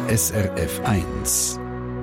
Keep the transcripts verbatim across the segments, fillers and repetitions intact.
S R F eins.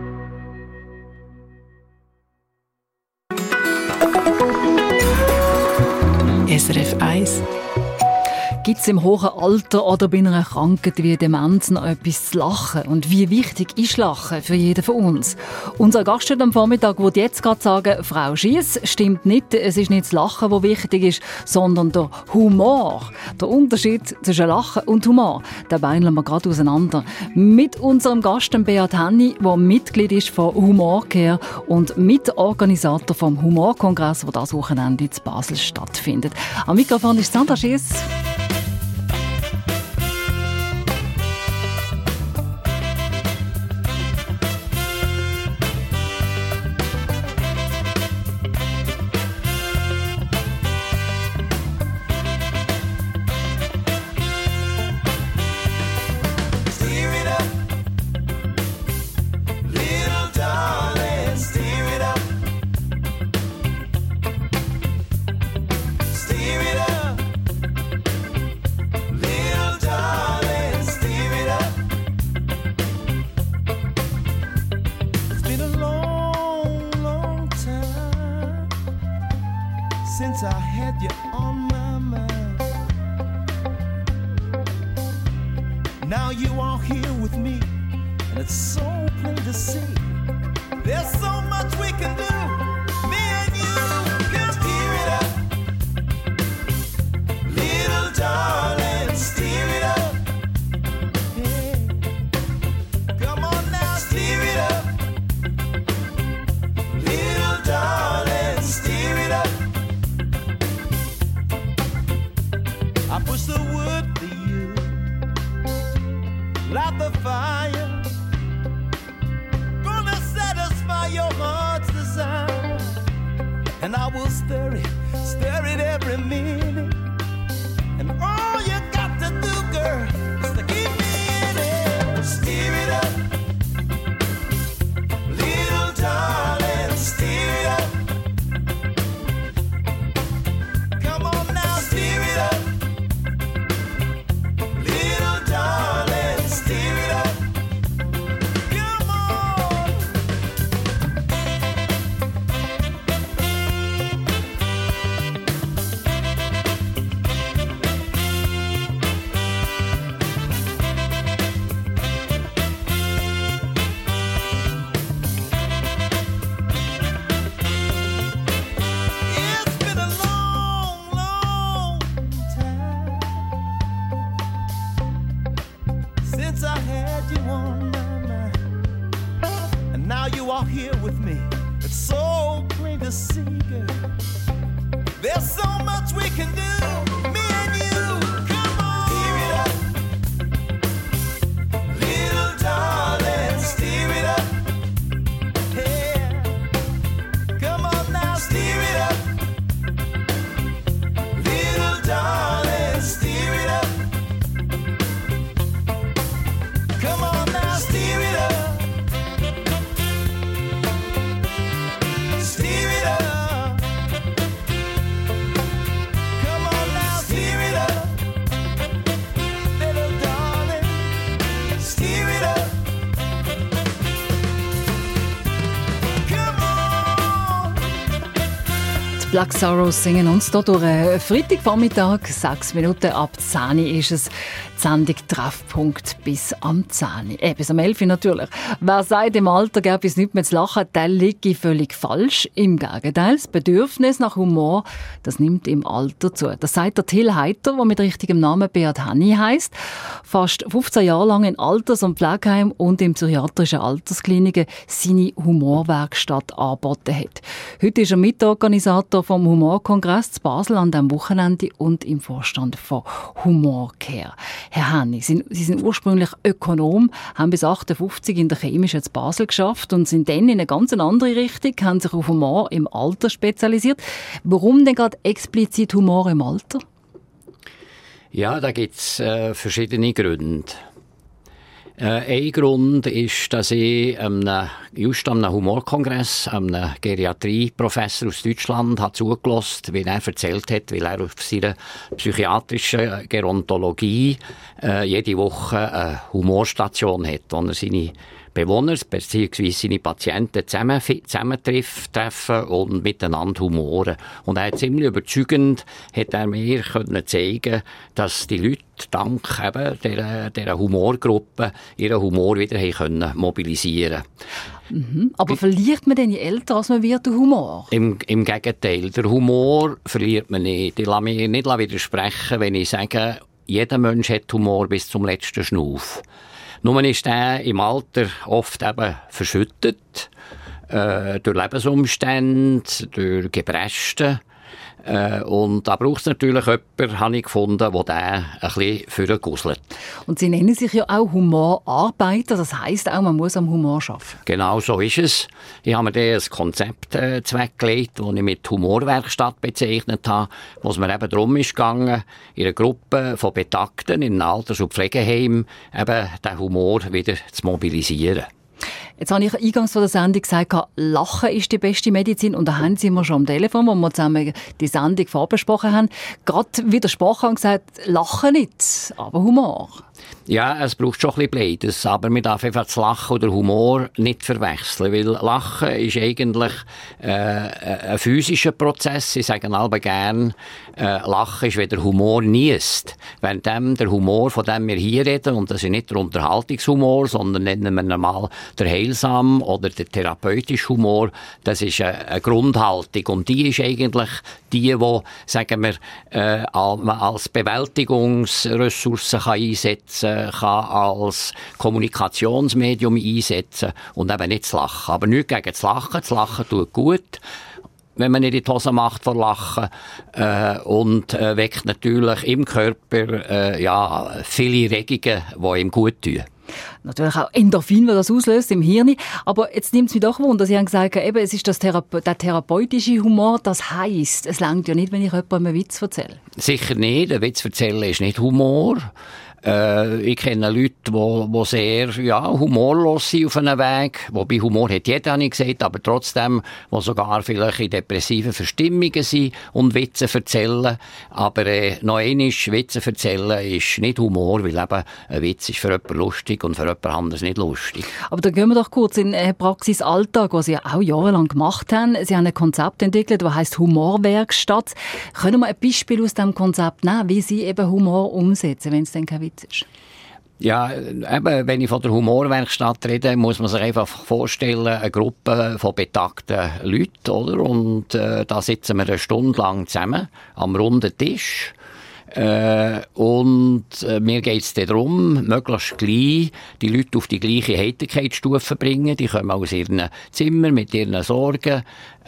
S R F eins. Gibt es im hohen Alter oder bei einer Krankheit wie Demenz noch etwas zu lachen? Und wie wichtig ist Lachen für jeden von uns? Unser Gast heute am Vormittag wird jetzt gerade sagen, Frau Schiess, stimmt nicht, es ist nicht das Lachen, das wichtig ist, sondern der Humor. Der Unterschied zwischen Lachen und Humor, den beineln wir gerade auseinander. Mit unserem Gast, Beat Henny, der Mitglied ist von Humorcare und Mitorganisator vom Humorkongress, der dieses Wochenende in Basel stattfindet. Am Mikrofon ist Sandra Schiess. Since I had you on my mind, now you are here with me, and it's so plain to see. There's so much we can do, me and you. Come steer it up, little darling, steer it up. Yeah. Come on now, steer it up, little darling, steer it up. I push the wood for you, light the fire, gonna satisfy your heart's desire. And I will stir it, stir it every minute. And all you got to do, girl, is to keep me in it. Steer it up, little darling, steer it up. Come on now, steer it up. Here with me, it's so plain to see, girl. There's so much we can do, me and you. Come on, steer it up, little darling, steer it up. Yeah, come on now, steer it up, little darling, steer it up. Come on now, steer it up. Black Sorrows singen uns hier durch einen Freitagvormittag, sechs Minuten ab zehn ist es. Die Sendung Treffpunkt bis am zehn. Äh, bis am elf natürlich. Wer sagt, im Alter gäbe es nicht mehr zu lachen, der liegt völlig falsch. Im Gegenteil, das Bedürfnis nach Humor, das nimmt im Alter zu. Das sagt der Till Heiter, der mit richtigem Namen Beat Henny heisst. Fast fünfzehn Jahre lang in Alters- und Pflegeheim und in psychiatrischen Alterskliniken seine Humorwerkstatt angeboten hat. Heute ist er Mitorganisator vom Humorkongress zu Basel an diesem Wochenende und im Vorstand von Humorcare. Herr Henny, Sie sind ursprünglich Ökonom, haben bis achtundfünfzig in der Chemischen zu Basel geschafft und sind dann in eine ganz andere Richtung, haben sich auf Humor im Alter spezialisiert. Warum denn gerade explizit Humor im Alter? Ja, da gibt es äh, verschiedene Gründe. Äh, ein Grund ist, dass ich ähm, just am Humorkongress einem Geriatrieprofessor aus Deutschland hat zugelassen, wie er erzählt hat, weil er auf seiner psychiatrischen Gerontologie äh, jede Woche eine Humorstation hat, wo er seine Bewohner bzw. seine Patienten zusammen, zusammentreffen und miteinander humoren. Und er hat ziemlich überzeugend hat er mir können zeigen, dass die Leute dank eben dieser, dieser Humorgruppe ihren Humor wieder haben können mobilisieren. Mhm. Aber verliert man denn je älter, als man wird, den Humor? Im, Im Gegenteil, der Humor verliert man nicht. Ich lasse mich nicht widersprechen, wenn ich sage, jeder Mensch hat Humor bis zum letzten Schnuff. Nur ist er im Alter oft eben verschüttet, äh, durch Lebensumstände, durch Gebrechen. Äh, und da braucht es natürlich jemanden, habe ich gefunden, der den ein bisschen vorguselt. Und Sie nennen sich ja auch Humorarbeiter, das heisst auch, man muss am Humor arbeiten. Genau so ist es. Ich habe mir dann ein Konzept äh, zweckgelegt, das ich mit Humorwerkstatt bezeichnet habe, wo es mir eben darum ist gegangen, in einer Gruppe von Betagten in einem Alters- und Pflegeheim eben den Humor wieder zu mobilisieren. Jetzt habe ich eingangs von der Sendung gesagt, Lachen ist die beste Medizin. Und da haben Sie mir schon am Telefon, wo wir zusammen die Sendung vorbesprochen haben, gerade widersprochen und gesagt, Lachen nicht, aber Humor. Ja, es braucht schon ein bisschen beides, aber man darf einfach das Lachen oder Humor nicht verwechseln, weil Lachen ist eigentlich äh, ein physischer Prozess. Ich sage alle gern, äh, Lachen ist, wenn der Humor niest. Während dem der Humor, von dem wir hier reden, und das ist nicht der Unterhaltungshumor, sondern nennen wir normal der heilsame oder der therapeutische Humor, das ist eine, eine Grundhaltung und die ist eigentlich die, die, sagen wir, äh, als Bewältigungsressource kann einsetzen kann, als Kommunikationsmedium einsetzen und eben nicht zu lachen. Aber nicht gegen das Lachen. Das Lachen tut gut, wenn man nicht in die Hose macht vor Lachen äh, und äh, weckt natürlich im Körper äh, ja, viele Regungen, die ihm gut tun. Natürlich auch Endorphin, das das auslöst im Hirn. Aber jetzt nimmt es mich doch Wunder. Sie haben gesagt, eben, es ist das Thera- der therapeutische Humor. Das heisst, es reicht ja nicht, wenn ich jemandem einen Witz erzähle. Sicher nicht. Ein Witz erzählen ist nicht Humor. Äh, ich kenne Leute, die sehr ja, humorlos sind auf einem Weg. Wobei Humor hat jeder, habe ich gesagt, aber trotzdem, die sogar vielleicht in depressiven Verstimmungen sind und Witze erzählen. Aber äh, noch einmal, Witze erzählen ist nicht Humor, weil eben ein Witz ist für jemanden lustig und für jemand anderes nicht lustig. Aber dann gehen wir doch kurz in den Praxisalltag, was Sie auch jahrelang gemacht haben. Sie haben ein Konzept entwickelt, das heisst Humorwerkstatt. Können wir ein Beispiel aus diesem Konzept nehmen, wie Sie eben Humor umsetzen, wenn es dann kein Witz ist? Ja, eben, wenn ich von der Humorwerkstatt rede, muss man sich einfach vorstellen, eine Gruppe von betagten Leuten, oder? Und äh, da sitzen wir eine Stunde lang zusammen am runden Tisch. Äh, und äh, mir geht es darum, möglichst gleich die Leute auf die gleiche Heiterkeitsstufe bringen. Die kommen aus ihren Zimmern mit ihren Sorgen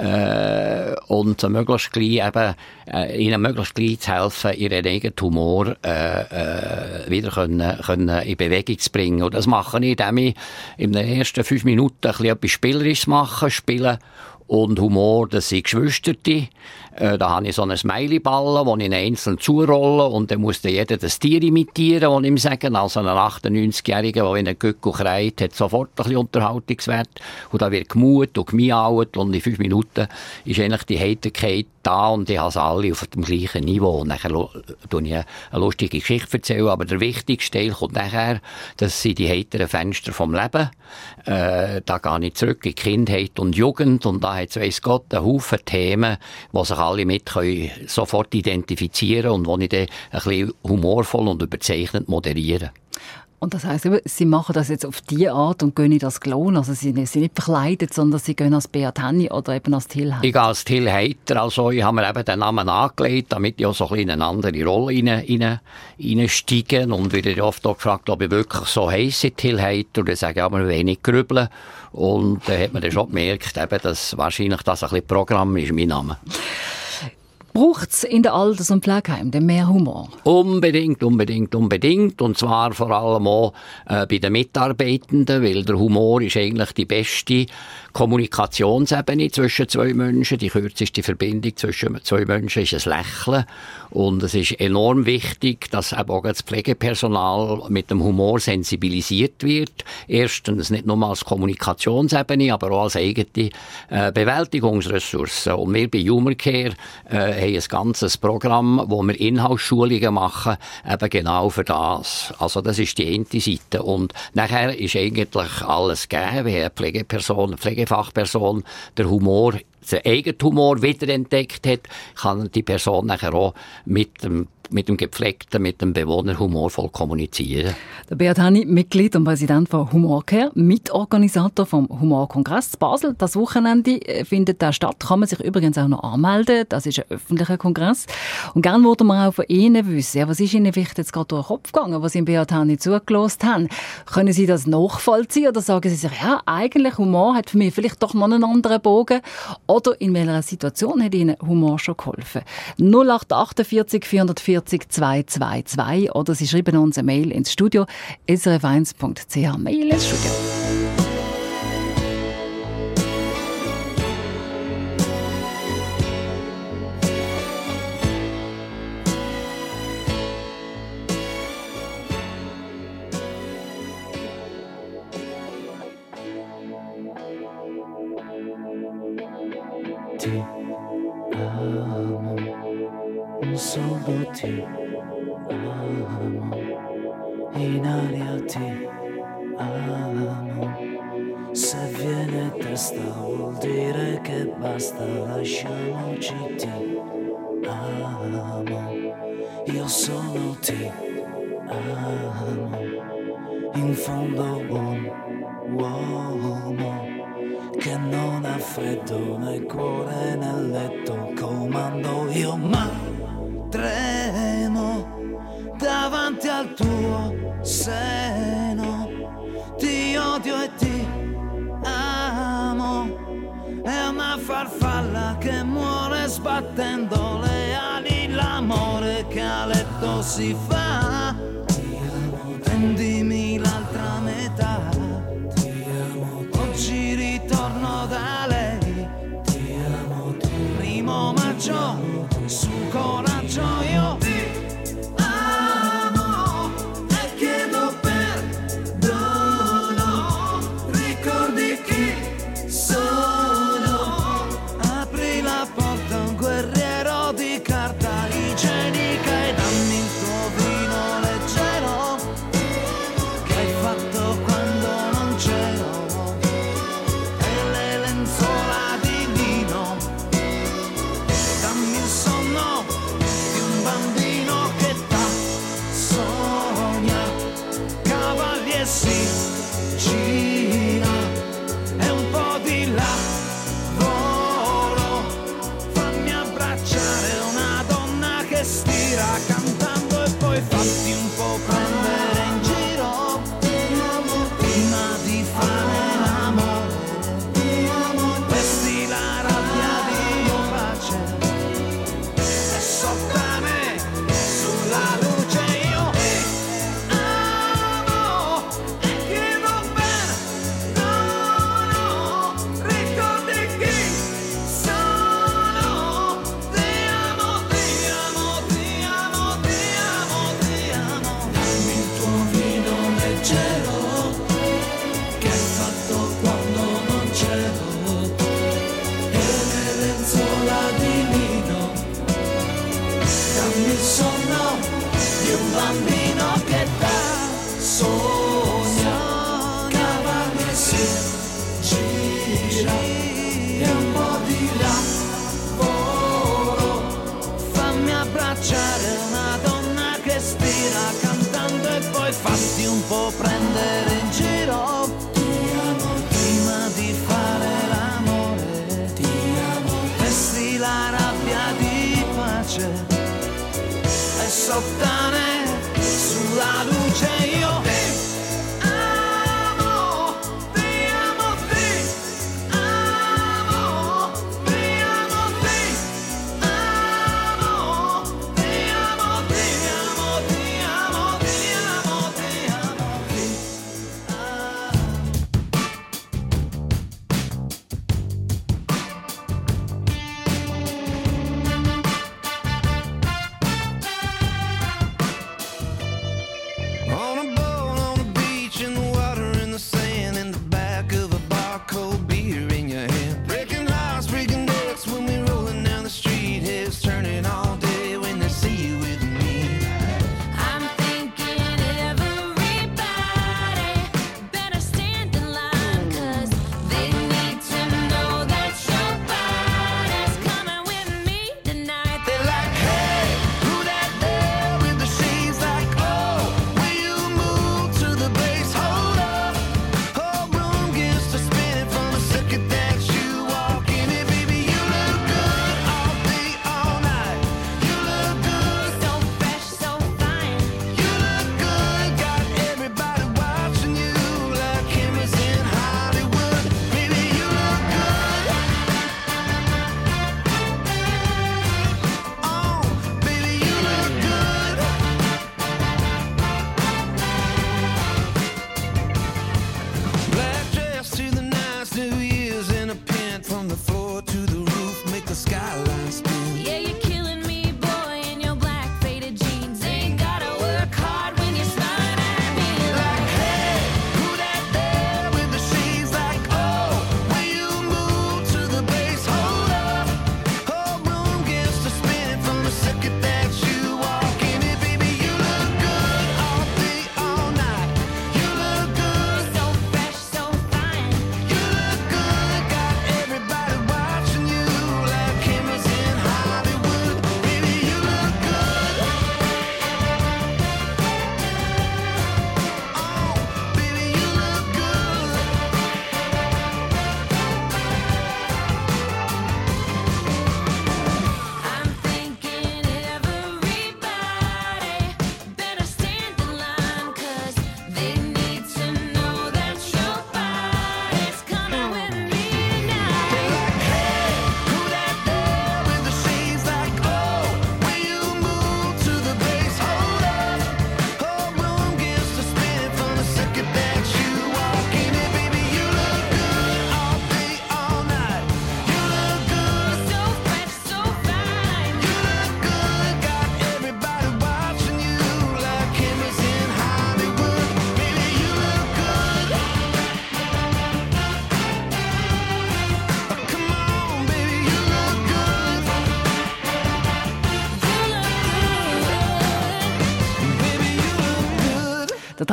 äh, und so möglichst gleich eben, äh, ihnen möglichst gleich zu helfen, ihren eigenen Humor äh, äh, wieder können, können in Bewegung zu bringen. Und das mache ich, indem ich in den ersten fünf Minuten ein bisschen etwas Spielerisches mache, spielen. Und Humor, das sind Geschwisterte. Äh, da habe ich so einen Smiley-Ball, den ich einzeln zurolle und dann muss dann jeder das Tier imitieren, das ich ihm sage. Also ein achtundneunzigjähriger, der in einen Gückel kreit, hat sofort ein bisschen Unterhaltungswert. Und da wird gemut und gemiaut und in fünf Minuten ist eigentlich die Heiterkeit da und ich habe es alle auf dem gleichen Niveau. Und nachher erzähle ich eine lustige Geschichte erzählen, aber der wichtigste Teil kommt nachher, das sind die heiteren Fenster vom Leben. Äh, da gehe ich zurück in die Kindheit und Jugend und da hat es, weiss Gott, einen Haufen Themen, die sich alle mit können sofort identifizieren und die ich dann ein bisschen humorvoll und überzeichnet moderieren. Und das heisst, Sie machen das jetzt auf diese Art und gehen in das Klon. Also Sie sind nicht verkleidet, sondern Sie gehen als Beat Henny oder eben als Till Heiter. Ich gehe als Till Heiter. Also ich habe mir eben den Namen angelegt, damit ich auch so ein bisschen in eine andere Rolle rein, rein, reinsteige. Und werde oft auch gefragt, ob ich wirklich so heisse, Till Heiter. Und dann sage ich, aber ja, wenig grübeln. Und dann hat man dann schon gemerkt, eben, dass wahrscheinlich das ein bisschen Programm ist, mein Name. Braucht es in den Alters- und Pflegeheimen mehr Humor? Unbedingt, unbedingt, unbedingt. Und zwar vor allem auch äh, bei den Mitarbeitenden, weil der Humor ist eigentlich die beste Kommunikationsebene zwischen zwei Menschen. Die kürzeste Verbindung zwischen zwei Menschen ist ein Lächeln. Und es ist enorm wichtig, dass eben auch das Pflegepersonal mit dem Humor sensibilisiert wird. Erstens nicht nur als Kommunikationsebene, aber auch als eigene äh, Bewältigungsressourcen. Und wir bei Humorcare äh, haben ein ganzes Programm, wo wir Inhaltsschulungen machen, eben genau für das. Also das ist die eine Seite. Und nachher ist eigentlich alles gegeben, wenn eine Pflegeperson, eine Pflegefachperson den Humor, den eigenen Humor wiederentdeckt hat, kann die Person nachher auch mit dem mit dem Gepflegten, mit dem Bewohner humorvoll kommunizieren. Der Beat Hanni, Mitglied und Präsident von Humorcare, Mitorganisator vom Humorkongress Basel. Das Wochenende findet da statt. Kann man sich übrigens auch noch anmelden. Das ist ein öffentlicher Kongress. Und gerne würden wir auch von Ihnen wissen, ja, was ist Ihnen vielleicht jetzt gerade durch den Kopf gegangen, was Sie im Beat Hanni zugelassen haben? Können Sie das nachvollziehen oder sagen Sie sich, ja, eigentlich Humor hat für mich vielleicht doch noch einen anderen Bogen? Oder in welcher Situation hat Ihnen Humor schon geholfen? null acht achtundvierzig vierhundertvierzig zweihundertzweiundzwanzig oder Sie schreiben uns eine Mail ins Studio s r f eins punkt c h. Mail ins Studio. Ti amo, solo ti amo, in aria ti amo. Se viene testa vuol dire che basta, lasciamoci, ti amo. Io sono ti amo, in fondo buon uomo che non ha freddo nel cuore nel letto, comando io ma tremo davanti al tuo seno, ti odio e ti amo, è una farfalla che muore sbattendo le ali, l'amore che a letto si fa, prendimi l'altra metà, oggi ritorno da lei, primo maggio su coraggio io ti amo e chiedo perdono, ricordi chi sono, apri la porta a un guerriero di carta igienica e dammi il tuo vino leggero che hai fatto quando non c'ero, e le lenzuola di lino, dammi il sonno di un bambino che t'ha sogna, cavalli e si gira e un po' di lavoro, fammi abbracciare una donna che stira cantando e poi fatti un po' prendere in giro prima di fare l'amore, vesti la rabbia di pace e sopra me sulla luce io ti amo e chiedo perdono, ricordi chi sono, ti amo, ti amo, ti amo, ti amo, ti amo, dammi il tuo vino leggero che hai fatto quando non c'ero, e le lenzuola di lino, dammi il sonno di un bambino che dà sogna, cavalli e si gira e un po' di lavoro, fammi abbracciare una donna che stira cantando e poi fatti un po' prendere in giro prima di fare l'amore, vesti la rabbia di pace e sottane sulla luce io ti amo, ti amo, ti amo, ti amo, ti amo,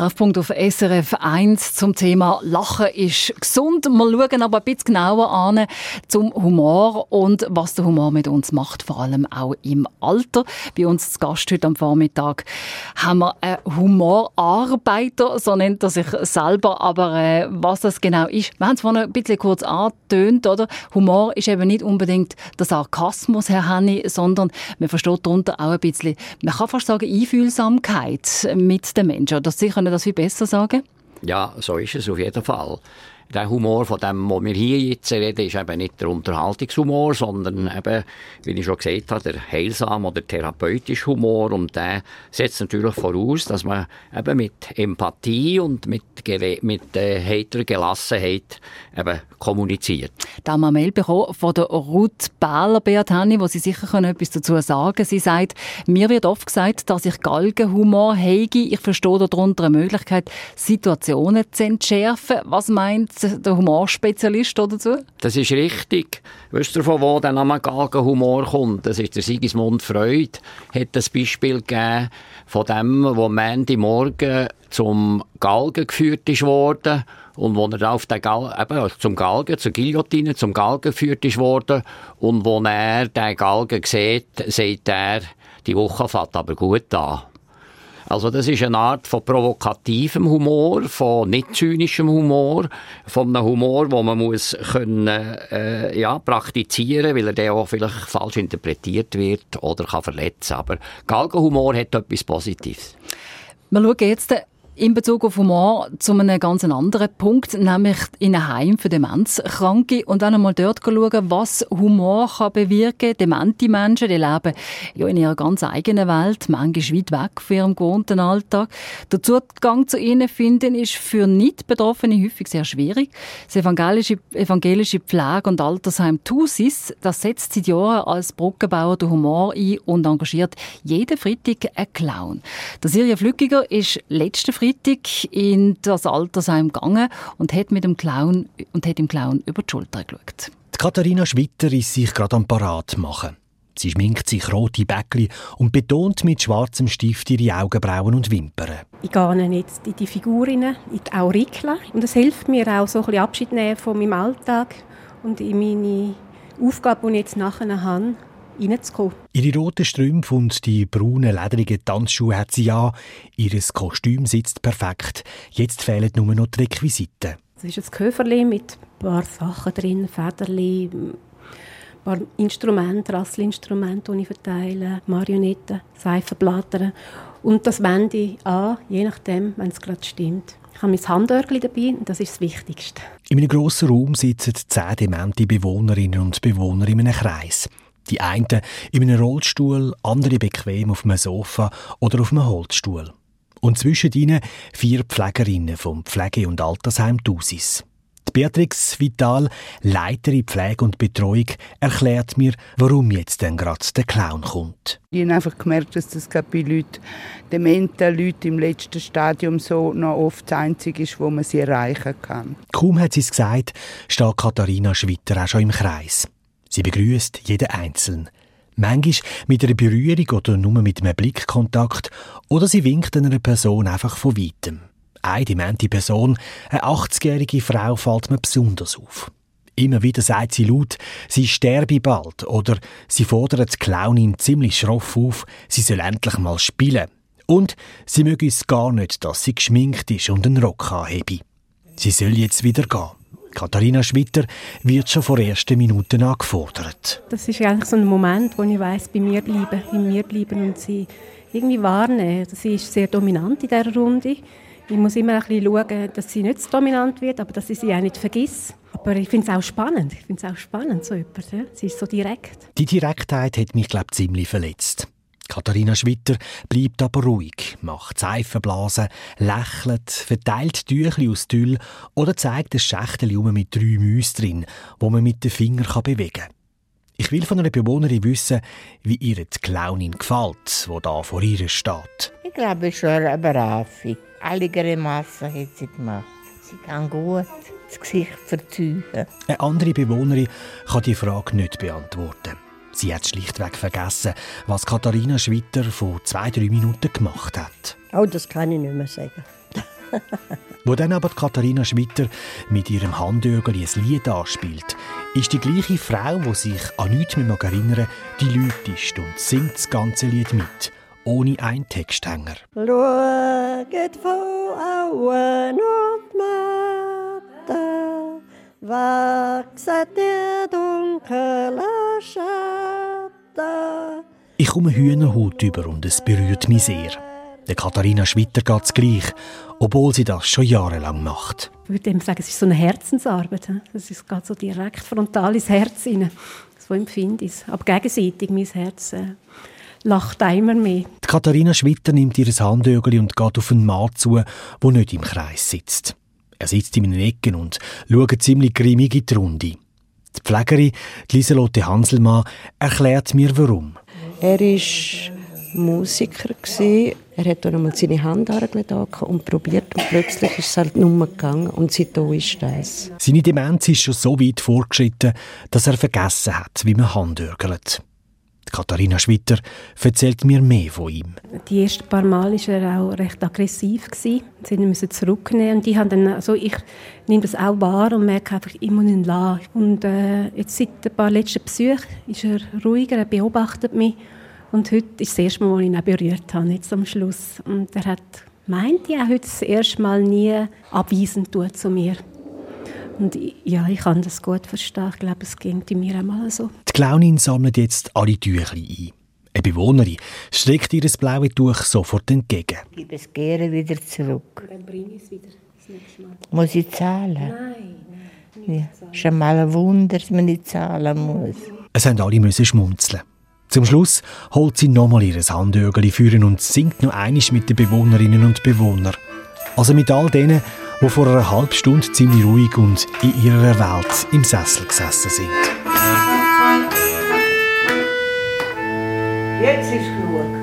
Treffpunkt auf S R F eins zum Thema «Lachen ist gesund». Wir schauen aber ein bisschen genauer an zum Humor und was der Humor mit uns macht, vor allem auch im Alter. Bei uns zu Gast heute am Vormittag haben wir einen Humorarbeiter, so nennt er sich selber. Aber äh, was das genau ist, wir haben es vorhin ein bisschen kurz angetönt, oder? Humor ist eben nicht unbedingt der Sarkasmus, Herr Henny, sondern man versteht darunter auch ein bisschen, man kann fast sagen, Einfühlsamkeit mit den Menschen. Das sicher können das viel besser sagen? Ja, so ist es auf jeden Fall. Der Humor, von dem, was wir hier jetzt reden, ist eben nicht der Unterhaltungshumor, sondern eben, wie ich schon gesagt habe, der heilsame oder therapeutische Humor. Und der setzt natürlich voraus, dass man eben mit Empathie und mit, mit äh, heiterer Gelassenheit eben kommuniziert. Da haben wir eine Mail bekommen von der Ruth Bähler, Beat Henny, wo sie sicher können etwas dazu sagen können. Sie sagt, mir wird oft gesagt, dass ich Galgenhumor habe. Ich verstehe darunter eine Möglichkeit, Situationen zu entschärfen. Was meint der Humorspezialist dazu? Das ist richtig. Weißt du, von wo der Name Galgenhumor kommt? Das ist der Sigismund Freud. Hat das Beispiel gegeben von dem, wo Mandy Morgen zum Galgen geführt ist worden und wo er auf den Gal- eben zum Galgen, zur Guillotine, zum Galgen geführt ist worden und wo er den Galgen sieht, sagt er, die Woche fängt aber gut an. Also das ist eine Art von provokativem Humor, von nicht zynischem Humor, von einem Humor, den man muss können, äh, ja, praktizieren, weil er dann auch vielleicht falsch interpretiert wird oder kann verletzen. Aber Galgenhumor hat etwas Positives. Wir schauen jetzt in Bezug auf Humor zu einem ganz anderen Punkt, nämlich in einem Heim für Demenzkranke und dann einmal dort schauen, was Humor kann bewirken. Demente Menschen, die leben ja in ihrer ganz eigenen Welt, manchmal weit weg von ihrem gewohnten Alltag. Der Zugang zu ihnen finden ist für Nicht-Betroffene häufig sehr schwierig. Das evangelische, evangelische Pflege- und Altersheim Thusis, das setzt seit Jahren als Brückenbauer den Humor ein und engagiert jeden Freitag einen Clown. Der Sirja Flückiger ist letzten Freitag in das Altersheim gegangen und hat mit dem Clown und hat dem Clown über die Schulter geschaut. Die Katharina Schwitter ist sich gerade am Parat machen. Sie schminkt sich rote Bäckli und betont mit schwarzem Stift ihre Augenbrauen und Wimpern. Ich gehe jetzt in die Figurinnen, in die Aurikla. Und es hilft mir auch, so ein bisschen Abschied nehmen von meinem Alltag und in meine Aufgabe, die ich jetzt nachher habe, reinzukommen. Ihre roten Strümpfe und die braunen, ledrigen Tanzschuhe hat sie an. Ihr Kostüm sitzt perfekt. Jetzt fehlen nur noch die Requisiten. Es ist ein Köfferli mit ein paar Sachen drin, Federli, ein paar Instrumente, Rasselinstrumente, die ich verteile, Marionetten, Seifenblätter. Und das wende ich an, je nachdem, wenn es gerade stimmt. Ich habe mein Handörgli dabei und das ist das Wichtigste. In einem grossen Raum sitzen zehn demente Bewohnerinnen und Bewohner in einem Kreis. Die einen in einem Rollstuhl, andere bequem auf einem Sofa oder auf einem Holzstuhl. Und zwischen ihnen vier Pflegerinnen vom Pflege- und Altersheim Thusis. Die Beatrix Vital, Leiterin Pflege und Betreuung, erklärt mir, warum jetzt denn gerade der Clown kommt. Ich habe einfach gemerkt, dass das gerade bei Leuten, dementen Leuten im letzten Stadium so noch oft das Einzige ist, wo man sie erreichen kann. Kaum hat sie es gesagt, steht Katharina Schwitter auch schon im Kreis. Sie begrüßt jeden Einzelnen. Manchmal mit einer Berührung oder nur mit einem Blickkontakt oder sie winkt einer Person einfach von weitem. Eine demente Person, eine achtzigjährige Frau, fällt mir besonders auf. Immer wieder sagt sie laut, sie sterbe bald oder sie fordert die Clownin ziemlich schroff auf, sie soll endlich mal spielen. Und sie möge es gar nicht, dass sie geschminkt ist und einen Rock anhebe. Sie soll jetzt wieder gehen. Katharina Schwitter wird schon vor ersten Minuten angefordert. Das ist eigentlich so ein Moment, wo ich weiss, bei mir bleiben, bei mir bleiben und sie irgendwie wahrnehmen. Sie ist sehr dominant in dieser Runde. Ich muss immer ein bisschen schauen, dass sie nicht so dominant wird, aber dass ich sie auch nicht vergesse. Aber ich finde es auch spannend. Ich finde es auch spannend, so etwas. Ja? Sie ist so direkt. Die Direktheit hat mich, glaube ich, ziemlich verletzt. Katharina Schwitter bleibt aber ruhig, macht Seifenblasen, lächelt, verteilt Tüchli aus Tüll oder zeigt ein Schächtchen mit drei Mäusen drin, wo man mit den Fingern bewegen kann. Ich will von einer Bewohnerin wissen, wie ihr die Clownin gefällt, die da vor ihr steht. Ich glaube, es ist schon eine Brave. Alle Grimassen hat sie gemacht. Sie kann gut das Gesicht verzeihen. Eine andere Bewohnerin kann die Frage nicht beantworten. Sie hat schlichtweg vergessen, was Katharina Schwitter vor zwei, drei Minuten gemacht hat. Oh, das kann ich nicht mehr sagen. Wo dann aber Katharina Schwitter mit ihrem Handögel ein Lied anspielt, ist die gleiche Frau, die sich an nichts mehr erinnern mag, die lauteste und singt das ganze Lied mit, ohne einen Texthänger. Schaut von Auen und Matten, wachsen die dunklen Schatten. Ich komme Hühnerhaut über und es berührt mich sehr. Der Katharina Schwitter geht es gleich, obwohl sie das schon jahrelang macht. Ich würde sagen, es ist so eine Herzensarbeit. Es geht so direkt frontal ins Herz hinein. So empfinde ich es. Aber gegenseitig, mein Herz äh, lacht immer mehr. Die Katharina Schwitter nimmt ihr Handögel und geht auf einen Mann zu, der nicht im Kreis sitzt. Er sitzt in einer Ecke und schaut ziemlich grimmig in die Runde. Die Pflegerin, die Lieselotte Hanselmann, erklärt mir, warum. Er war Musiker. Er hat dann einmal seine Handhaare und probiert und plötzlich ist es halt nur gegangen und seitdem ist das. Seine Demenz ist schon so weit fortgeschritten, dass er vergessen hat, wie man handörgelt. Katharina Schwitter erzählt mir mehr von ihm. Die ersten paar Mal war er auch recht aggressiv. Sie mussten zurücknehmen. Und ich, dann, also ich nehme das auch wahr und merke einfach, ich muss ihn lassen. Und äh, jetzt seit ein paar letzten Besuchen ist er ruhiger, er beobachtet mich. Und heute ist das erste Mal, als ich ihn auch berührt habe, jetzt am Schluss. Und er hat meint, ja, heute das erste Mal nie abweisend tut zu mir. Und ja, ich kann das gut verstehen. Ich glaube, es ging mir auch mal so. Die Clownin sammelt jetzt alle Tüchli ein. Eine Bewohnerin streckt ihr das blaue Tuch sofort entgegen. Ich gebe es gerne wieder zurück. Und dann bringe ich es wieder das nächste Mal. Muss ich zahlen? Nein, nein. Ja, ist schon mal ein Wunder, dass man nicht zahlen muss. Es haben alle müssen schmunzeln. Zum Schluss holt sie nochmal ihr Handögeli führen und singt noch einmal mit den Bewohnerinnen und Bewohnern. Also mit all denen, die vor einer halben Stunde ziemlich ruhig und in ihrer Welt im Sessel gesessen sind. Jetzt ist genug.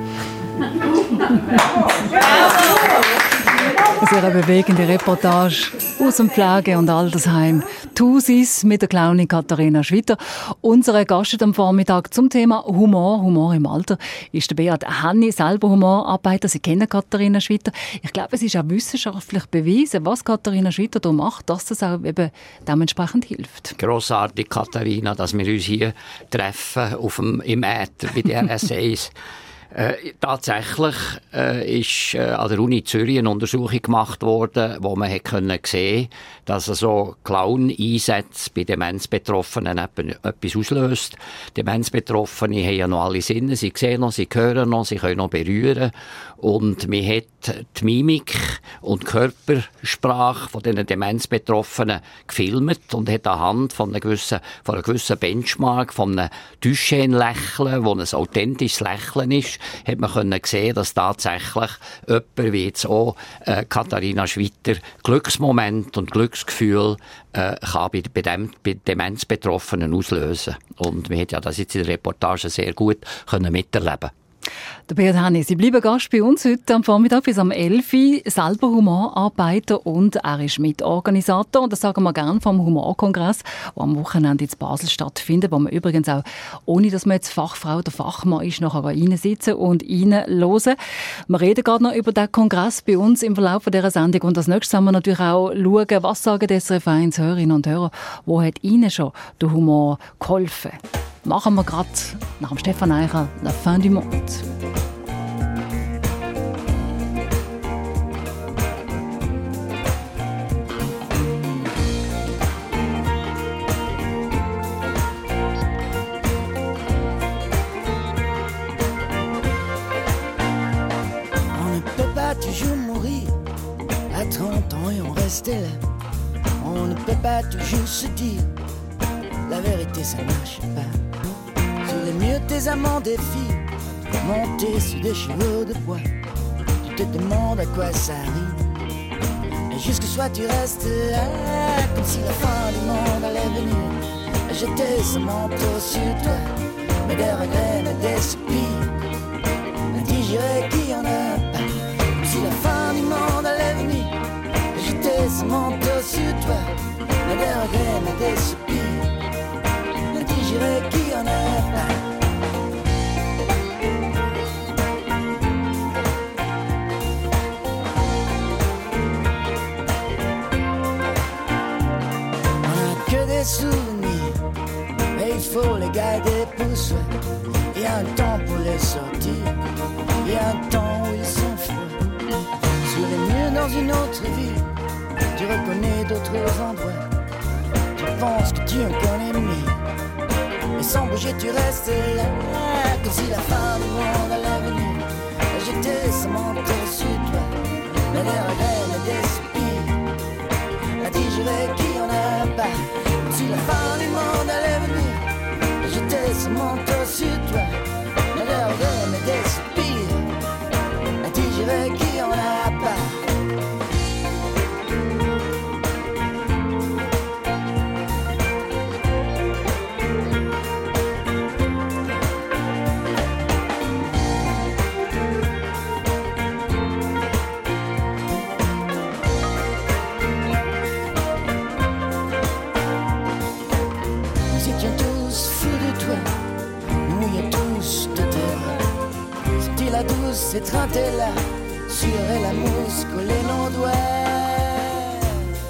Eine sehr bewegende Reportage aus dem Pflege- und Altersheim Thusis mit der Clownin Katharina Schwitter. Unsere Gast am Vormittag zum Thema Humor, Humor im Alter, ist der Beat Hanni, selber Humorarbeiter. Sie kennen Katharina Schwitter. Ich glaube, es ist auch wissenschaftlich bewiesen, was Katharina Schwitter da macht, dass das auch eben dementsprechend hilft. Grossartig, Katharina, dass wir uns hier treffen auf dem, im Äther bei der S eins. Äh, tatsächlich äh, ist äh, an der Uni Zürich eine Untersuchung gemacht worden, wo man können sehen, dass so Clown-Einsätze bei Demenzbetroffenen etwas auslöst. Demenzbetroffene haben ja noch alle Sinne, sie sehen noch, sie hören noch, sie können noch berühren. Und man hat die Mimik und Körpersprache von diesen Demenzbetroffenen gefilmt und hat anhand von einer gewissen, von einer gewissen Benchmark, von einem Duchenne-Lächeln, wo ein authentisches Lächeln ist, hat man können sehen, dass tatsächlich jemand wie jetzt auch äh, Katharina Schwitter Glücksmoment und Glücksgefühl äh, kann bei, bei, dem, bei Demenzbetroffenen auslösen. Und man hat ja das jetzt in der Reportage sehr gut können miterleben. Der Beat Hanni, Sie bleiben Gast bei uns heute am Vormittag bis am elf Uhr, selber Humorarbeiter und er ist Mitorganisator. Und das sagen wir gerne vom Humorkongress, der am Wochenende in Basel stattfindet, wo man übrigens auch, ohne dass man jetzt Fachfrau oder Fachmann ist, nachher reinsitzen und reinhören. Wir reden gerade noch über den Kongress bei uns im Verlauf dieser Sendung und als nächstes haben wir natürlich auch schauen, was sagen die S R F eins Hörerinnen und Hörer, wo hat Ihnen schon der Humor geholfen? Machen wir gerade nach dem Stefan Eicher «La fin du monde». On ne peut pas toujours mourir à trente ans et en rester là. On ne peut pas toujours se dire la vérité, ça marche pas. Sur les murs, tes amants défilent, montés sur des chevaux de bois. Tu te demandes à quoi ça arrive. Et jusque soit tu restes là, comme si la fin du monde allait venir. Jeter ce manteau sur toi, mais des regrets, mais des soupirs. Indigérés qui en a pas, comme si la fin du monde allait venir. Jeter ce manteau sur toi, mais des regrets, mais des soupirs. Indigérés qui en a pas. souvenirs, et il faut les garder pour soi. Il y a un temps pour les sortir, il y a un temps où ils sont froids. Sur les murs dans une autre ville, tu reconnais d'autres endroits. Tu penses que tu en connais mieux, et sans bouger tu restes là, comme si la fin du monde allait venir. J'étais ce manteau sur toi, mais des regrets, mais des soupirs, à digérer qui en a pas, comme si la fin du monde allait venir. J'étais ce manteau sur toi, mais des regrets, mais des soupirs, à digérer qui en a pas. Cette là sur la mousse collée nos doigts.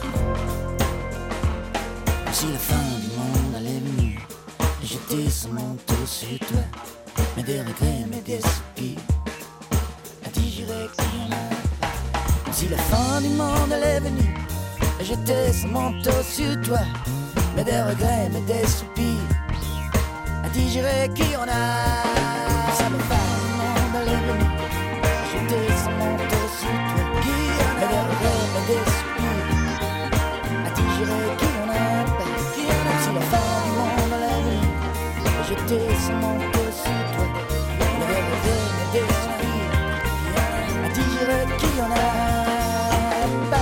Si la fin du monde allait venir, jeter ce manteau sur toi, mais des regrets, mais des soupirs, à digérer qu'il y en a. Si la fin du monde allait venir, jeter ce manteau sur toi, mais des regrets, mais des soupirs, à digérer qu'il y en a. Si la fin du monde allait venir, jeter ce manteau sur toi, qui en a des regrets, mais des soupirs, à digérer qui en a pas, qui en a. Si la fin du monde allait venir, jeter ce manteau sur toi, mais des regrets, mais des soupirs, à digérer qui en a pas.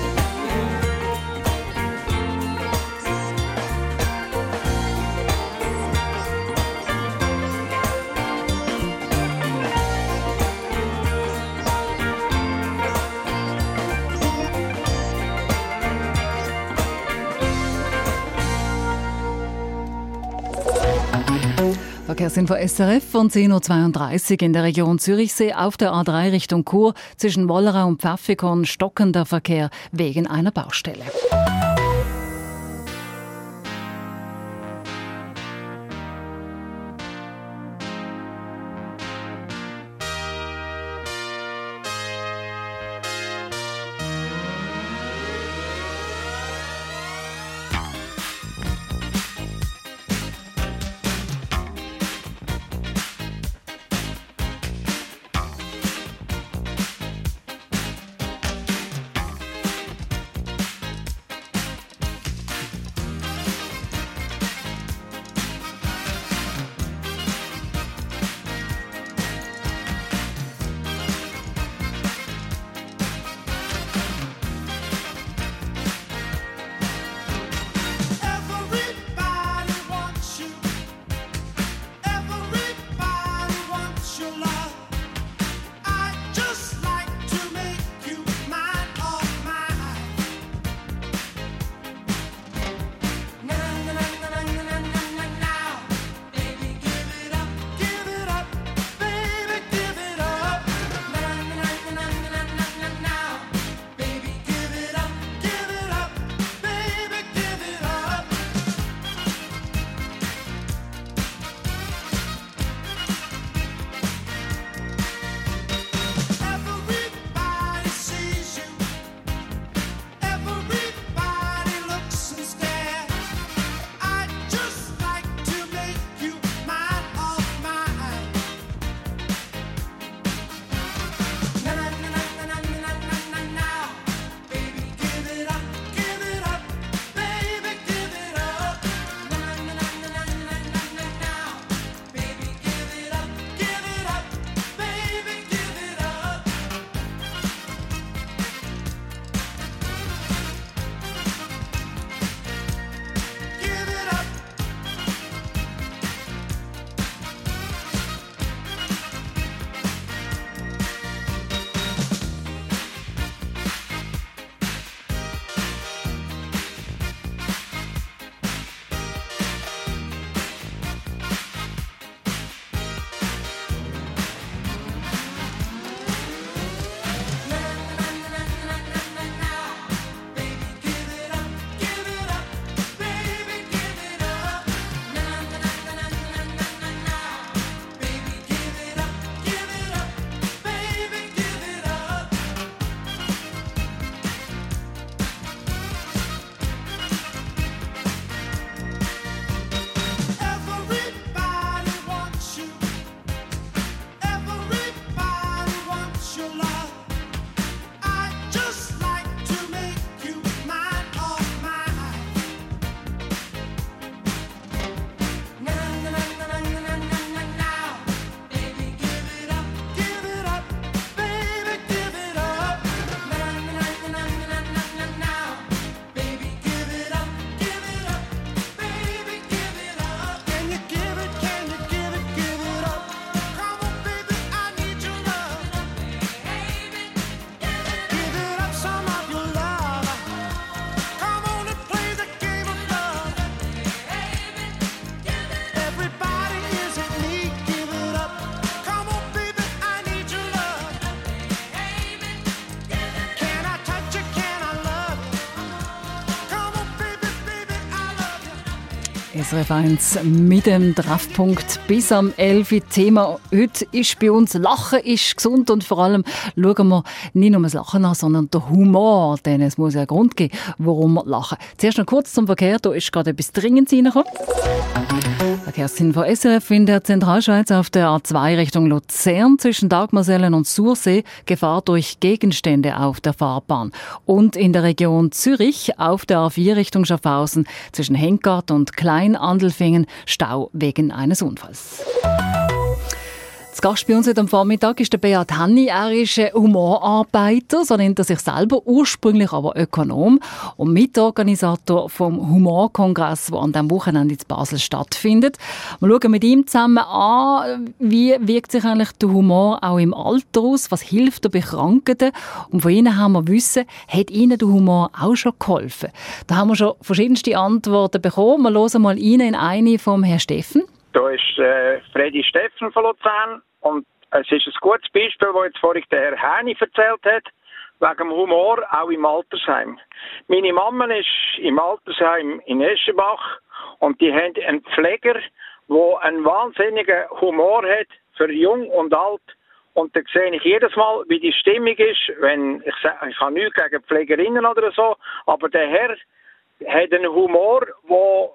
Verkehrsinfo S R F von zehn Uhr zweiunddreißig in der Region Zürichsee auf der A drei Richtung Chur zwischen Wollerau und Pfäffikon stockender Verkehr wegen einer Baustelle. S R F eins mit dem Treffpunkt bis am elf Uhr. Thema heute ist bei uns «Lachen ist gesund» und vor allem schauen wir nicht nur das Lachen an, sondern den Humor, denn es muss ja einen Grund geben, warum wir lachen. Zuerst noch kurz zum Verkehr, da ist gerade etwas Dringendes reingekommen. Verkehrsinfo S R F in der Zentralschweiz auf der A zwei Richtung Luzern zwischen Dagmarsellen und Sursee Gefahr durch Gegenstände auf der Fahrbahn. Und in der Region Zürich auf der A vier Richtung Schaffhausen zwischen Henkart und Klein-Andelfingen Stau wegen eines Unfalls. Das Gast bei uns heute am Vormittag ist der Beat Henny. Er ist Humorarbeiter, so nennt er sich selber, ursprünglich aber Ökonom und Mitorganisator vom Humorkongress, der an diesem Wochenende in Basel stattfindet. Wir schauen mit ihm zusammen an, wie wirkt sich eigentlich der Humor auch im Alter aus, was hilft er bei Krankheiten. Und von Ihnen haben wir wissen, hat Ihnen der Humor auch schon geholfen? Da haben wir schon verschiedenste Antworten bekommen. Wir hören mal rein in eine vom Herrn Steffen. Da ist äh, Freddy Steffen von Luzern und es ist ein gutes Beispiel, das jetzt vorhin der Herr Häni erzählt hat, wegen dem Humor auch im Altersheim. Meine Mama ist im Altersheim in Eschenbach und die haben einen Pfleger, der einen wahnsinnigen Humor hat für jung und alt. Und da sehe ich jedes Mal, wie die Stimmung ist, wenn ich sage, ich habe nichts gegen Pflegerinnen oder so, aber der Herr hat einen Humor, der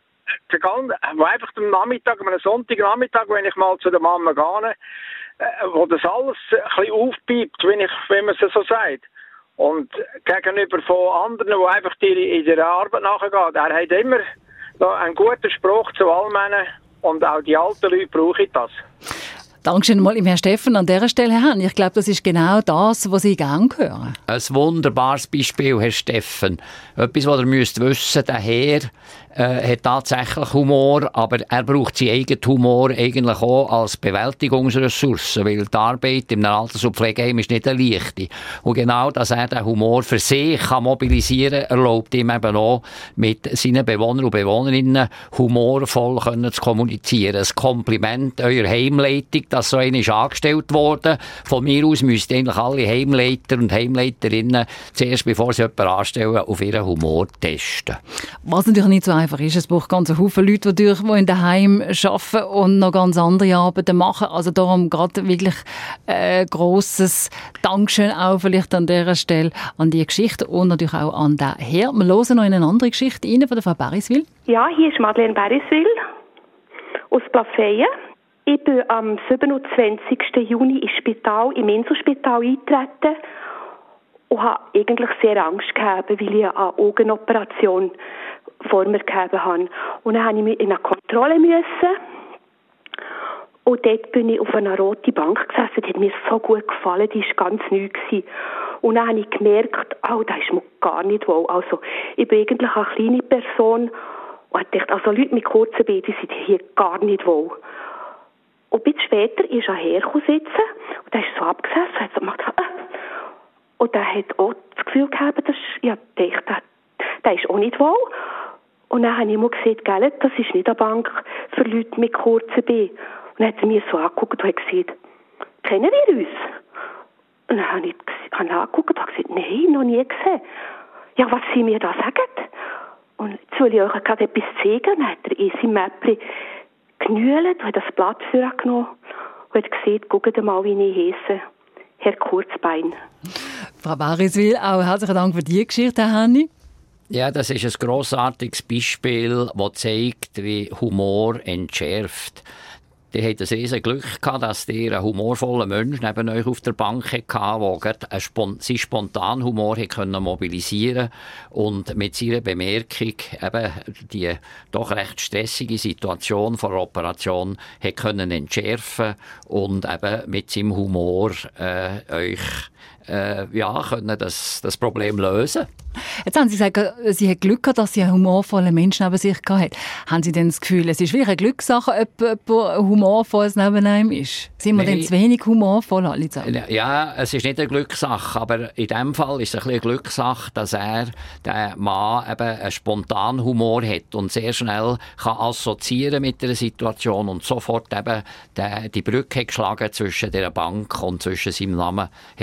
wo einfach am Nachmittag, am Sonntagnachmittag, wenn ich mal zu der Mama gehe, äh, wo das alles ein bisschen aufpiept, wenn, ich, wenn man es so sagt. Und gegenüber von anderen, die einfach die in der Arbeit nachgehen, er hat immer noch einen guten Spruch zu Allmännen und auch die alten Leute brauchen das. Dankeschön mal im Herrn Steffen an dieser Stelle, Herrn. Ich glaube, das ist genau das, was Sie gerne hören. Ein wunderbares Beispiel, Herr Steffen. Etwas, was ihr müsst wissen, der Herr äh, hat tatsächlich Humor, aber er braucht seinen eigenen Humor eigentlich auch als Bewältigungsressource, weil die Arbeit im Alters- und Pflegeheim ist nicht eine leichte. Und genau, dass er den Humor für sich kann mobilisieren kann, erlaubt ihm eben auch, mit seinen Bewohnern und Bewohnerinnen humorvoll können zu kommunizieren. Ein Kompliment eurer Heimleitung, dass so eine ist angestellt worden. Von mir aus müssten eigentlich alle Heimleiter und Heimleiterinnen zuerst, bevor sie jemanden anstellen, auf ihren Humor testen. Was natürlich nicht so einfach ist. Es braucht ganz einen Haufen Leute, die, die in den Heimen arbeiten und noch ganz andere Arbeiten machen. Also darum gerade wirklich äh, grosses Dankeschön auch vielleicht an dieser Stelle an die Geschichte und natürlich auch an den Herr. Wir hören noch in eine andere Geschichte rein von der Frau Beriswil. Ja, hier ist Madeleine Beriswil aus Plafeyen. Ich bin am siebenundzwanzigsten Juni ins Spital, im Inselspital eingetreten und habe eigentlich sehr Angst gehabt, weil ich eine Augenoperation vor mir gehabt habe. Und dann musste ich in eine Kontrolle müssen. Und dort bin ich auf einer roten Bank gesessen, die hat mir so gut gefallen, die war ganz neu gewesen. Und dann habe ich gemerkt, oh, das ist mir gar nicht wohl. Also, ich bin eigentlich eine kleine Person und ich dachte, also Leute mit kurzen Beinen, die sind hier gar nicht wohl. Und ein bisschen später ist er hergekommen sitzen und der ist so abgesessen und hat so gemacht, ah. Und der hat auch das Gefühl gehabt, dass, ja, der, der, der ist auch nicht wohl. Und dann habe ich immer gesagt, gell, das ist nicht eine Bank für Leute mit kurzen Beinen. Und dann hat sie mir so angeguckt und hat gesagt, kennen wir uns? Und dann habe ich habe angeguckt und habe gesagt, nein, noch nie gesehen. Ja, was Sie mir da sagen? Und jetzt will ich euch gerade etwas zeigen. Dann hat er in seinem Mäppchen genühlt und hat das Blatt vorgenommen und hat gesagt, schaut mal, wie ich heisse. Herr Kurzbein. Frau Beriswil, auch herzlichen Dank für die Geschichte, Herr Henny. Ja, das ist ein grossartiges Beispiel, das zeigt, wie Humor entschärft. Die hatten ein riesen Glück gehabt, dass ihr einen humorvollen Mensch neben euch auf der Bank hatte, der seinen spontanen Humor mobilisieren konnte und mit seiner Bemerkung eben die doch recht stressige Situation vor der Operation können entschärfen und eben mit seinem Humor äh, euch äh, ja, können das, das Problem lösen. Jetzt haben Sie gesagt, Sie haben Glück gehabt, dass Sie einen humorvollen Menschen neben sich hatten. Haben Sie denn das Gefühl, es ist wirklich eine Glückssache, ob jemand humorvolles neben einem ist? Sind wir Nein. denn zu wenig humorvoll alle zusammen? Ja, es ist nicht eine Glückssache, aber in dem Fall ist es ein bisschen eine Glückssache, dass er, der Mann, eben einen spontanen Humor hat und sehr schnell kann assoziieren mit der Situation und sofort eben die, die Brücke geschlagen zwischen der Bank und zwischen seinem Namen, Herr Kurzbein.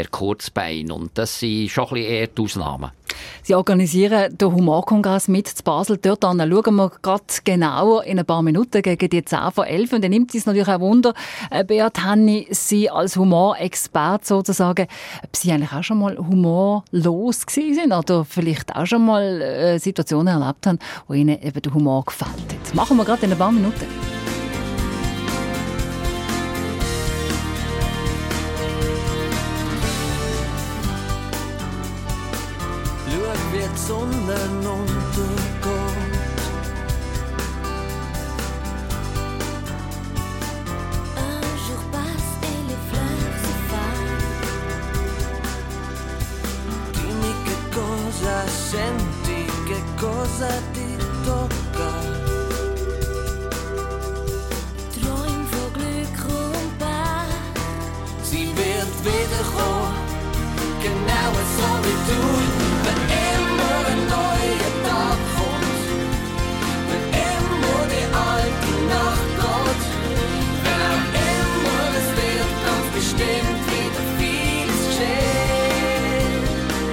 Bein. Und das sind schon ein bisschen eher die Ausnahmen. Sie organisieren den Humorkongress mit zu Basel. Dort schauen wir gerade genauer in ein paar Minuten gegen die zehn vor elf. Und dann nimmt es natürlich auch Wunder, Beat Henny, Sie als Humorexperte sozusagen, ob Sie eigentlich auch schon mal humorlos gewesen sind oder vielleicht auch schon mal äh, Situationen erlebt haben, wo Ihnen eben der Humor gefällt hat. Machen wir gerade in ein paar Minuten. Schau, wie die Sonne untergeht. Un jour passe et les fleurs se fanno. Dimmi che cosa senti, che cosa ti tocca. Träum von Glück und Bach. Sie wird wiederkommen, genau so wie du. Wenn immer ein neuer Tag kommt, wenn immer die alte Nacht geht, wenn auch immer es wird ganz bestimmt wieder vieles geschehen.